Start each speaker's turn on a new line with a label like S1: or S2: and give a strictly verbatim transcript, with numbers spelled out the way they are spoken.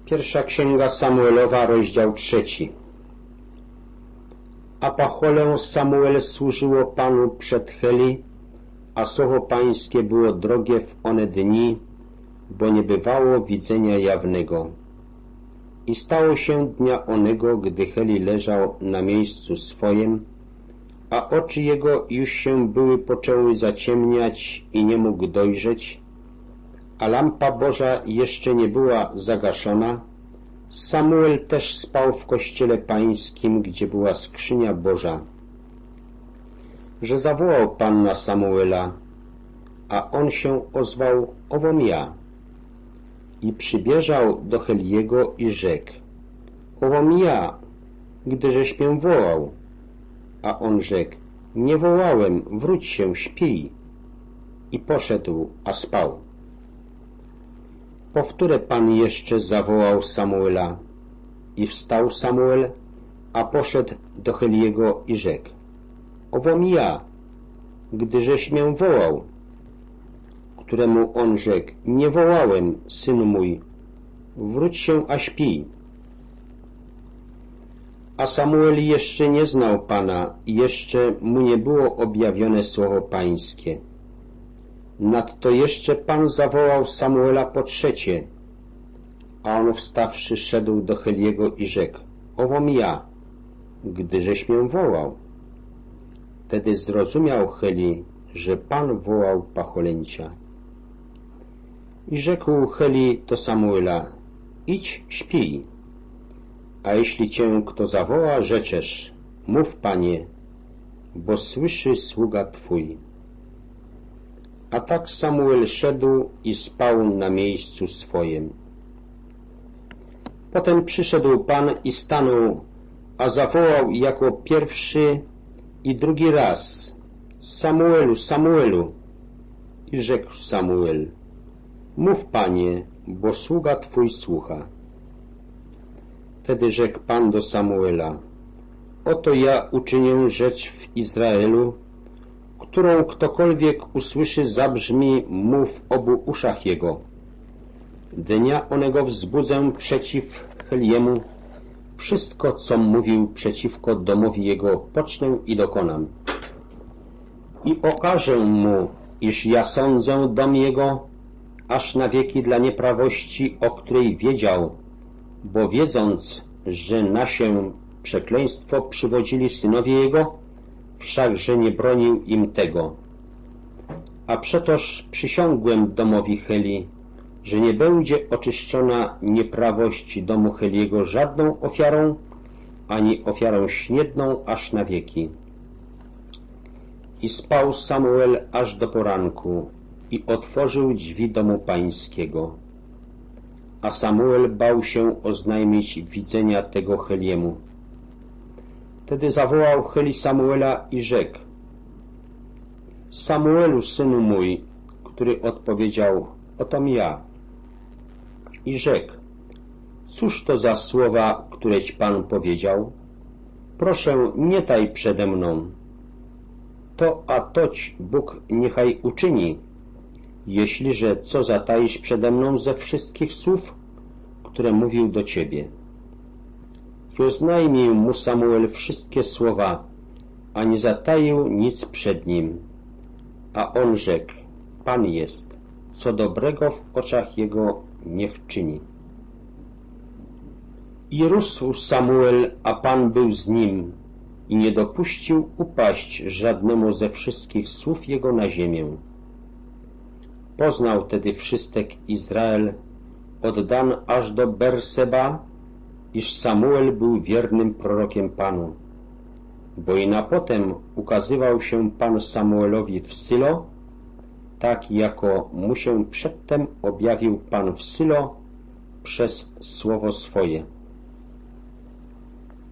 S1: Pierwsza księga Samuelowa, rozdział trzeci. A pacholę Samuel służyło Panu przed Heli, a słowo Pańskie było drogie w one dni, bo nie bywało widzenia jawnego. I stało się dnia onego, gdy Heli leżał na miejscu swojem, a oczy jego już się były poczęły zaciemniać i nie mógł dojrzeć, a lampa Boża jeszcze nie była zagaszona. Samuel też spał w kościele pańskim, gdzie była skrzynia Boża. Że zawołał Pan na Samuela, a on się ozwał: owom ja. I przybieżał do Heliego i rzekł: owom ja, gdyżeś mnie wołał. A on rzekł: nie wołałem, wróć się, śpij. I poszedł, a spał. Powtórę Pan jeszcze zawołał Samuela. I wstał Samuel, a poszedł do Heliego i rzekł: owom ja, gdyżeś mnie wołał. Któremu on rzekł: nie wołałem, synu mój, wróć się, a śpij. A Samuel jeszcze nie znał Pana i jeszcze mu nie było objawione słowo Pańskie. Nadto jeszcze Pan zawołał Samuela po trzecie, a on wstawszy szedł do Heliego i rzekł: owom ja, gdyżeś mnie wołał. Wtedy zrozumiał Heli, że Pan wołał pacholęcia. I rzekł Heli do Samuela: idź, śpij. A jeśli cię kto zawoła, rzeczesz: mów, Panie, bo słyszy sługa Twój. A tak Samuel szedł i spał na miejscu swojem. Potem przyszedł Pan i stanął, a zawołał jako pierwszy i drugi raz: Samuelu, Samuelu. I rzekł Samuel: mów, Panie, bo sługa Twój słucha. Wtedy rzekł Pan do Samuela: oto ja uczynię rzecz w Izraelu, którą ktokolwiek usłyszy, zabrzmi mu w obu uszach jego. Dnia onego wzbudzę przeciw Heliemu, wszystko, co mówił przeciwko domowi jego, pocznę i dokonam. I okażę mu, iż ja sądzę dom jego, aż na wieki dla nieprawości, o której wiedział, bo wiedząc, że na się przekleństwo przywodzili synowie jego, wszakże nie bronił im tego. A przetoż przysiągłem domowi Heli, że nie będzie oczyszczona nieprawość domu Heliego żadną ofiarą, ani ofiarą śniedną aż na wieki. I spał Samuel aż do poranku i otworzył drzwi domu pańskiego. A Samuel bał się oznajmić widzenia tego Heliemu. Wtedy zawołał Heli Samuela i rzekł: Samuelu, synu mój, który odpowiedział: otom ja. I rzekł: cóż to za słowa, któreś Pan powiedział? Proszę, nie taj przede mną. To a toć Bóg niechaj uczyni, jeśliże co zataisz przede mną ze wszystkich słów, które mówił do Ciebie. I oznajmił mu Samuel wszystkie słowa, a nie zataił nic przed nim. A on rzekł: Pan jest, co dobrego w oczach jego niech czyni. I rósł Samuel, a Pan był z nim i nie dopuścił upaść żadnemu ze wszystkich słów jego na ziemię. Poznał tedy wszystek Izrael od Dan aż do Berseba, iż Samuel był wiernym prorokiem Panu. Bo i na potem ukazywał się Pan Samuelowi w Sylo, tak jako mu się przedtem objawił Pan w Sylo przez słowo swoje.